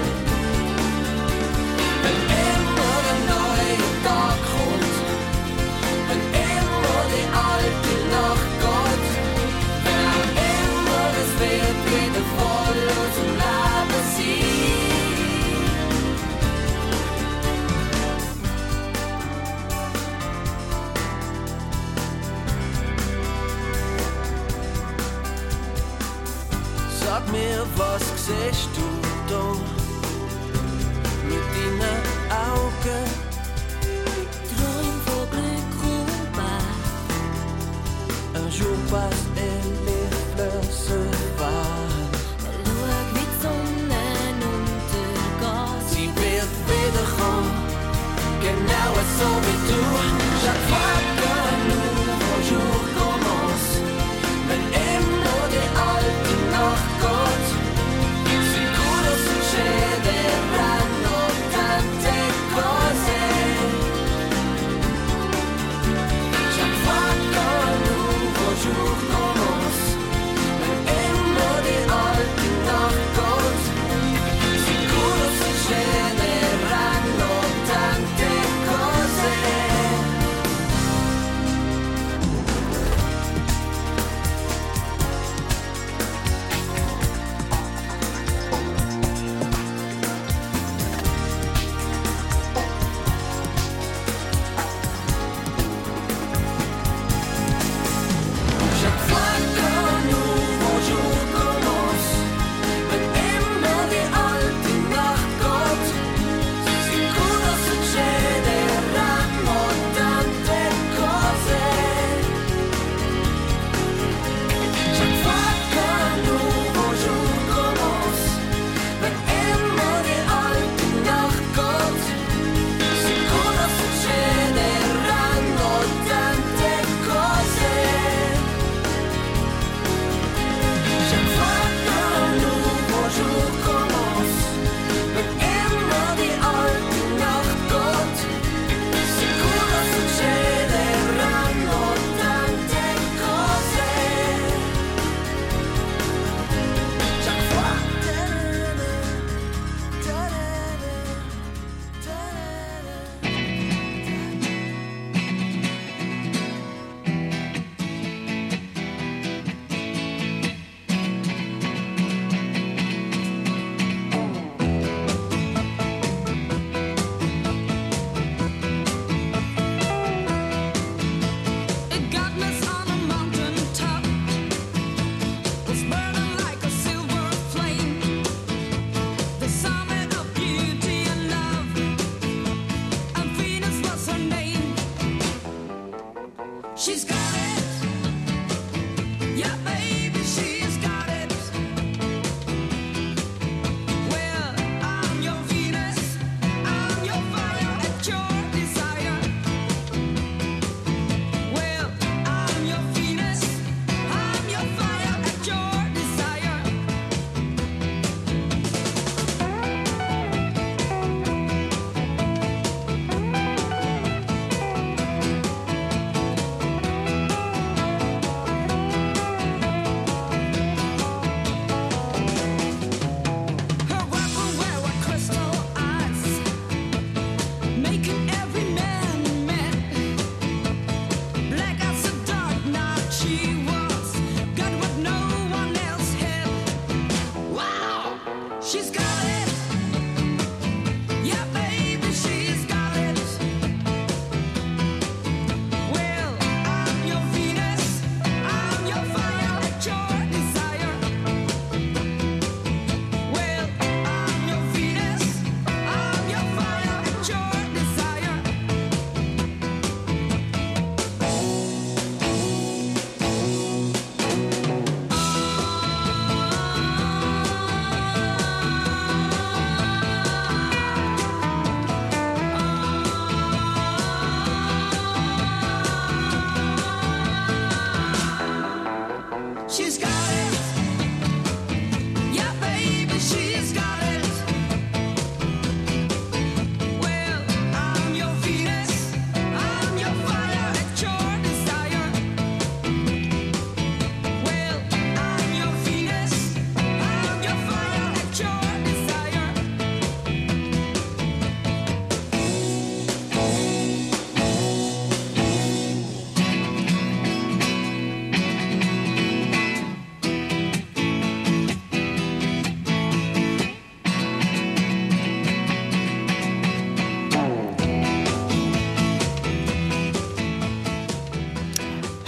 Wenn immer ein neuer Tag kommt, wenn immer die alte Nacht geht, wenn auch immer es wird wieder voll aus dem Leben sein. Sag mir, was siehst du da mit deinen Augen? Träum von Glück und Bach. Un jour passe et les fleurs se fanno. Schau, wie die Sonne untergeht. Sie wird wiederkommen, genau so wie du. Chaque fois qu'un nouveau jour commence, wenn immer die alte Nacht geht, sicuro succederanno tante cose. Chaque fois qu'un nouveau jour commence, wenn immer die alte Nacht geht, sicuro succederanno tante cose. Chaque fois qu'un nouveau jour commence, wenn immer die alte Nacht geht, sicuro succederanno tante cose. Chaque fois qu'un nouveau jour commence, wenn immer die alte Nacht geht, sicuro succederanno tante cose. Chaque fois qu'un nouveau jour commence, wenn immer die alte Nacht geht, sicuro succederanno tante cose. Chaque fois. It got us on a mountain top, was burning like a silver flame. The summit of beauty and love, and Venus was her name. She's got it, yeah, baby, she's got it. Well, I'm your Venus, I'm your fire at your desire. Well, I'm your Venus, I'm your fire at your desire.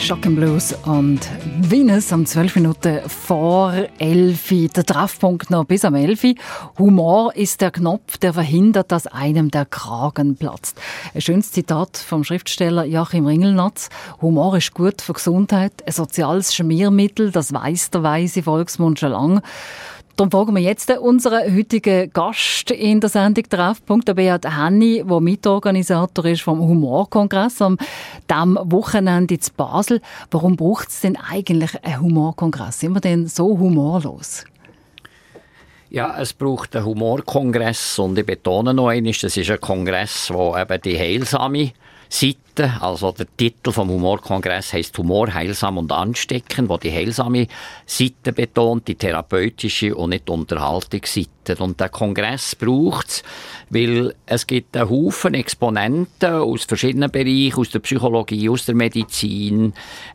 Shotgun Blues und Venus am zwölf Minuten vor elf. Der Treffpunkt noch bis am elf. Humor ist der Knopf, der verhindert, dass einem der Kragen platzt. Ein schönes Zitat vom Schriftsteller Joachim Ringelnatz. Humor ist gut für Gesundheit, ein soziales Schmiermittel, das weiss der weise Volksmund schon lang. Darum fragen wir jetzt unseren heutigen Gast in der Sendung Treffpunkt, der Beat Henny, der Mitorganisator ist vom Humorkongress am diesem Wochenende in Basel. Warum braucht es denn eigentlich einen Humorkongress? Sind wir denn so humorlos? Ja, es braucht einen Humorkongress und ich betone noch einmal, das ist ein Kongress, wo eben die heilsame Seite, also der Titel vom Humorkongress heisst Humor, heilsam und ansteckend, wo die heilsame Seite betont, die therapeutische und nicht die Unterhaltungsseite. Und der Kongress braucht es, weil es gibt einen Haufen Exponenten aus verschiedenen Bereichen, aus der Psychologie, aus der Medizin,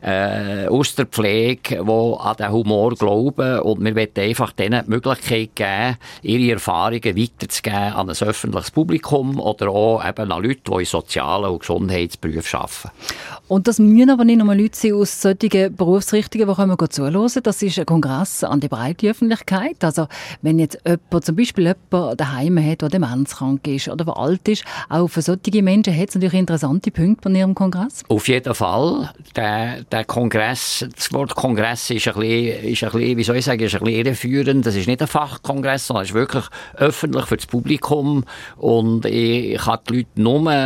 äh, aus der Pflege, die an den Humor glauben. Und wir wollen einfach denen die Möglichkeit geben, ihre Erfahrungen weiterzugeben an ein öffentliches Publikum oder auch eben an Leute, die in sozialen und Gesundheitsberufen arbeiten. Und das müssen aber nicht nur Leute sein aus solchen Berufsrichtungen, die können zuhören. Das ist ein Kongress an die breite Öffentlichkeit. Also wenn jetzt jemand, zum Beispiel jemand daheim hat, der demenzkrank ist oder der alt ist, auch für solche Menschen hat es natürlich interessante Punkte an ihrem Kongress. Auf jeden Fall. Der, der Kongress, das Wort Kongress ist ein bisschen, ist ein bisschen, wie soll ich sagen, ist ein bisschen irreführend. Das ist nicht ein Fachkongress, sondern es ist wirklich öffentlich für das Publikum. Und ich kann die Leute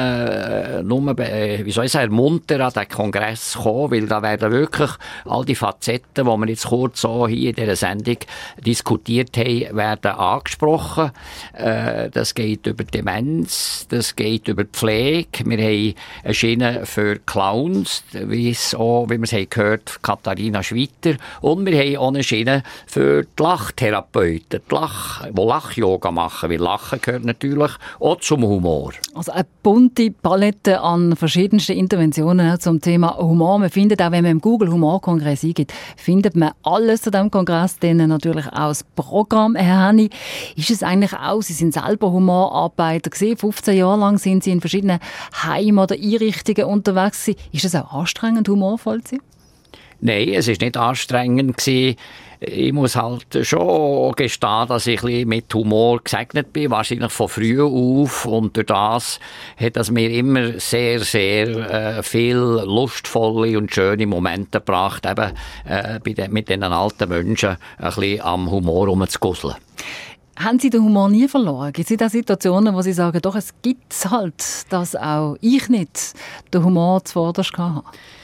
nur, nur wie soll ich sagen, ermuntern, an den Kongress zu kommen, weil da werden wirklich all die Facetten, die wir jetzt kurz so hier in dieser Sendung diskutiert haben, werden angesprochen. Äh, das geht über Demenz, das geht über die Pflege. Wir haben eine Schiene für Clowns, wie es auch, wie wir es haben gehört, Katharina Schwitter. Und wir haben auch eine Schiene für die Lachtherapeuten, die, Lach, die Lach-Yoga machen, weil Lachen gehört natürlich auch zum Humor. Also eine bunte Palette an verschiedensten Interventionen zum Thema Humor. Man findet auch, wenn man im Google Humorkongress eingibt, findet man alles zu diesem Kongress, dann natürlich auch das Programm. Herr Henny, ist es eigentlich auch, Sie sind selber Humorarbeiter gewesen, fünfzehn Jahre lang sind Sie in verschiedenen Heimen oder Einrichtungen unterwegs gewesen. Ist es auch anstrengend, humorvoll zu sein? Nein, es war nicht anstrengend gewesen. Ich muss halt schon gestehen, dass ich ein bisschen mit Humor gesegnet bin, wahrscheinlich von früh auf. Und durch das hat es mir immer sehr, sehr äh, viel lustvolle und schöne Momente gebracht, eben äh, bei de, mit diesen alten Menschen ein bisschen am Humor rumzugusseln. Haben Sie den Humor nie verloren? Gibt es da Situationen, wo Sie sagen, doch, es gibt halt, dass auch ich nicht den Humor zuvorderst habe?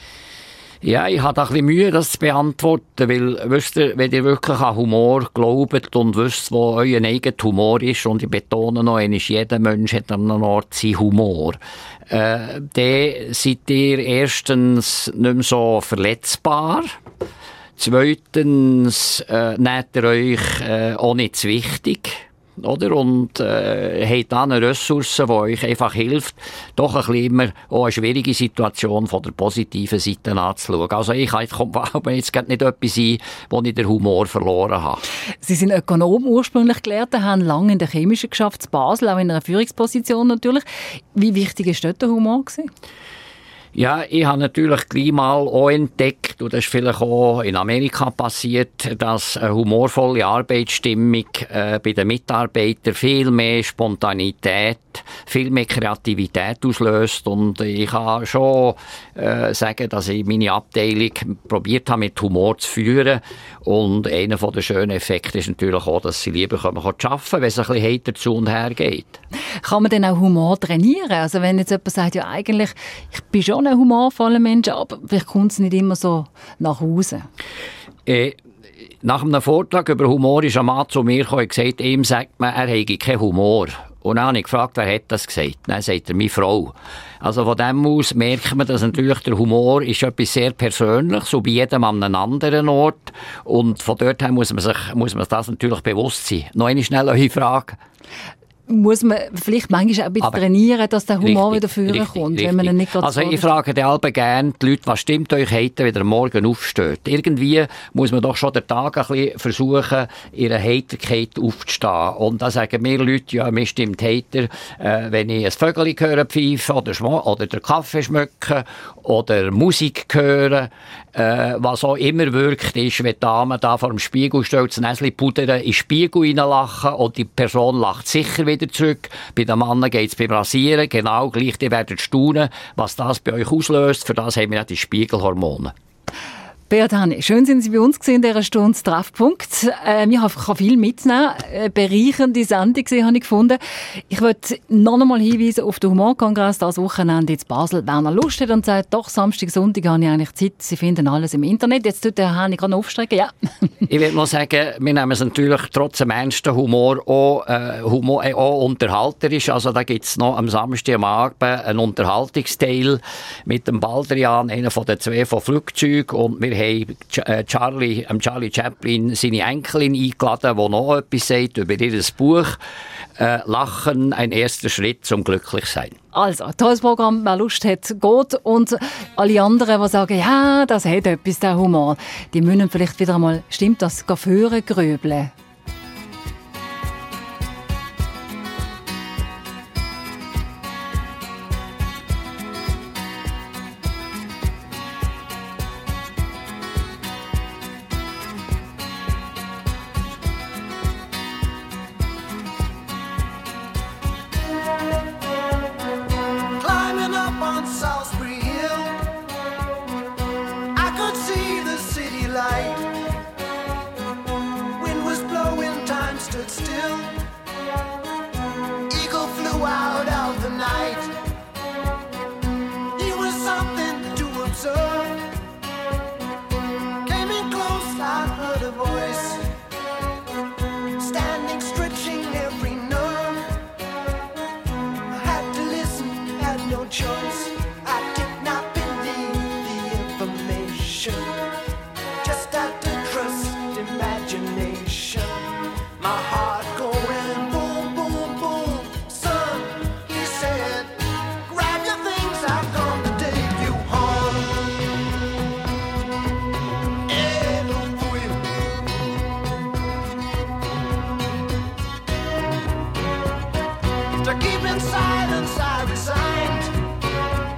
Ja, ich habe ein bisschen Mühe, das zu beantworten, weil, wisst ihr, wenn ihr wirklich an Humor glaubt und wisst, wo euer eigener Humor ist, und ich betone noch einmal, jeder Mensch hat an einem Ort seinen Humor, äh, dann seid ihr erstens nicht mehr so verletzbar. Zweitens äh, nehmt ihr euch äh, auch nicht zu wichtig. Oder? Und äh, habt dann eine Ressource, die euch einfach hilft, doch ein bisschen immer auch eine schwierige Situation von der positiven Seite anzuschauen. Also ich kann jetzt gerade nicht etwas sein, wo ich den Humor verloren habe. Sie sind Ökonom ursprünglich gelehrt, haben lange in der Chemischen geschafft, in Basel, auch in einer Führungsposition natürlich. Wie wichtig ist dort der Humor gewesen? Ja, ich habe natürlich gleich mal auch entdeckt, und das ist vielleicht auch in Amerika passiert, dass eine humorvolle Arbeitsstimmung äh, bei den Mitarbeitern viel mehr Spontanität, viel mehr Kreativität auslöst. Und ich kann schon äh, sagen, dass ich meine Abteilung probiert habe, mit Humor zu führen. Und einer der schönen Effekte ist natürlich auch, dass sie lieber arbeiten können, wenn es ein bisschen heiter zu und her geht. Kann man denn auch Humor trainieren? Also wenn jetzt jemand sagt, ja eigentlich, ich bin schon ein humorvoller Mensch, aber vielleicht kommt es nicht immer so nach Hause. Äh, nach einem Vortrag über Humor ist ein Mann zu mir gekommen und gesagt, ihm sagt man, er hätte keinen Humor. Und dann habe ich gefragt, wer hat das gesagt? Dann sagt er, meine Frau. Also von dem aus merkt man, dass natürlich der Humor ist etwas sehr Persönliches, so bei jedem an einem anderen Ort. Und von dort her muss man sich, muss man das natürlich bewusst sein. Noch eine schnelle Frage. muss man vielleicht manchmal auch ein bisschen Aber trainieren, dass der Humor richtig, wieder führen richtig, kommt, richtig. wenn man ihn nicht gerade Also so- ich frage die alle gerne die Leute, was stimmt euch heute, wenn ihr morgen aufsteht? Irgendwie muss man doch schon den Tag ein bisschen versuchen, ihre Heiterkeit aufzustehen. Und da sagen mir Leute, ja, mir stimmt heiter, äh, wenn ich ein Vögel höre pfeifen oder, schmo- oder den Kaffee schmecken oder Musik hören, äh, was auch immer wirkt, ist, wenn die Dame da vor dem Spiegel steht, das Näschen pudern, in den Spiegel reinlachen und die Person lacht sicher wieder zurück. Bei den Männern geht es beim Rasieren genau gleich. Die werden staunen, was das bei euch auslöst. Für das haben wir ja die Spiegelhormone. Beat Hanni, schön sind Sie bei uns gewesen in dieser Stunde Treffpunkt. Äh, ich kann viel mitnehmen. Eine bereichernde Sendung gewesen, habe ich gefunden. Ich möchte noch einmal hinweisen auf den Humorkongress dieses Wochenende in Basel. Wer noch Lust hat und sagt, doch, Samstag, Sonntag habe ich eigentlich Zeit. Sie finden alles im Internet. Jetzt tut der Hanni gerade aufstrecken. Ja. Ich will mal sagen, wir nehmen es natürlich trotz dem ernsten Humor auch, äh, Humor, äh, auch unterhalterisch. Also da gibt es noch am Samstag am Abend einen Unterhaltungsteil mit dem Baldrian, einer von den zwei von Flugzeug. Und wir haben Charlie, ähm Charlie Chaplin seine Enkelin eingeladen, die noch etwas sagt über ihr Buch äh, «Lachen, ein erster Schritt zum Glücklichsein». Also, tolles Programm, wer Lust hat, geht. Und alle anderen, die sagen, ja, das hat etwas, der Humor, die müssen vielleicht wieder einmal, stimmt das, hören, grübeln. Climbing up on Salisbury Hill, I could see the city light. Wind was blowing, time stood still. Eagle flew out of the night. He was something to observe. Came in close, I heard a voice, standing, stretching every nerve. I had to listen, had no choice. I did not believe the information. Just had to trust imagination. My heart going boom, boom, boom. Son, he said, grab your things, I've come to take you home. Eh, don't fool you. To keep in silence, I resigned.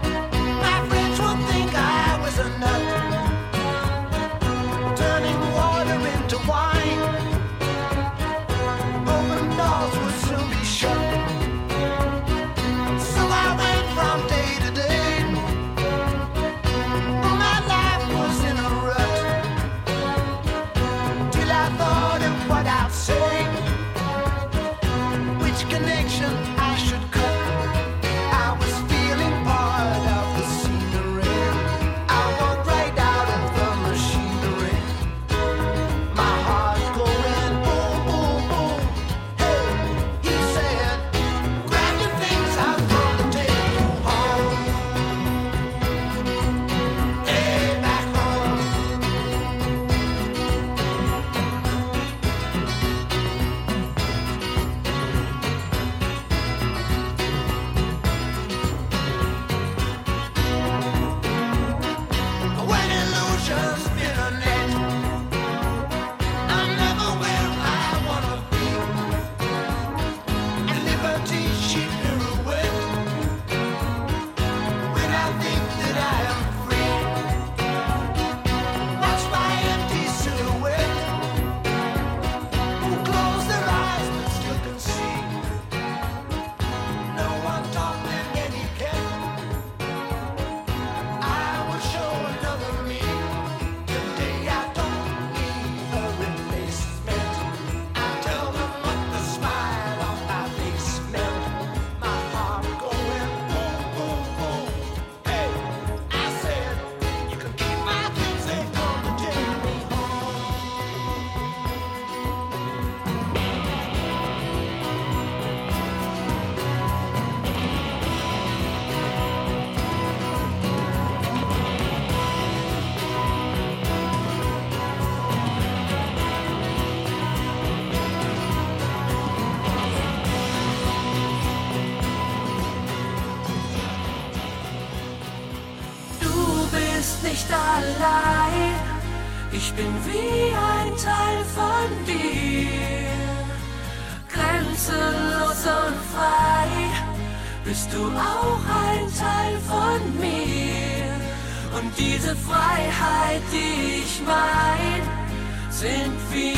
nicht allein, ich bin wie ein Teil von dir. Grenzenlos und frei, bist du auch ein Teil von mir. Und diese Freiheit, die ich mein, sind wir.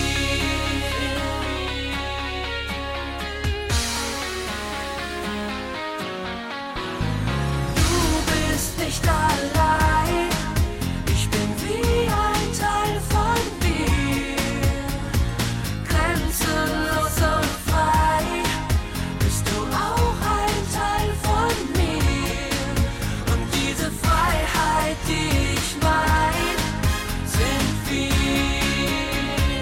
Nicht allein, ich bin wie ein Teil von dir. Grenzenlos und frei, bist du auch ein Teil von mir. Und diese Freiheit, die ich mein, sind wir.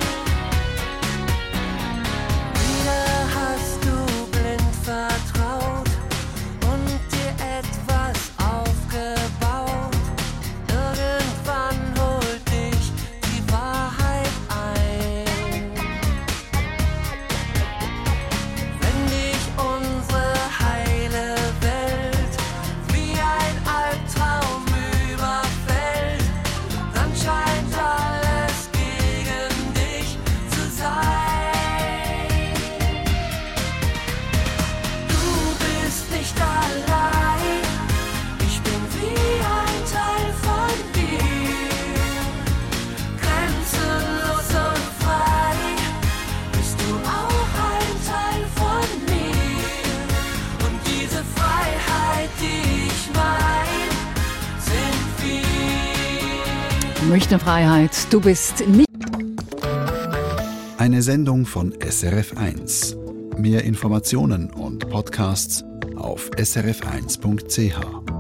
Wieder hast du blind vertraut und dir etwas aufgebaut. Irgendwann holt dich die Wahrheit ein. Wenn dich unsere heile Welt wie ein Albtraum überfällt, dann scheint alles gegen dich zu sein. Du bist nicht allein, ich bin wie ein Teil von dir. Grenzenlos und frei, bist du auch ein Teil von mir. Und diese Freiheit, die ich mein, sind wir. Münchner Freiheit, du bist nicht. Eine Sendung von S R F eins. Mehr Informationen und Podcasts auf s r f eins punkt c h.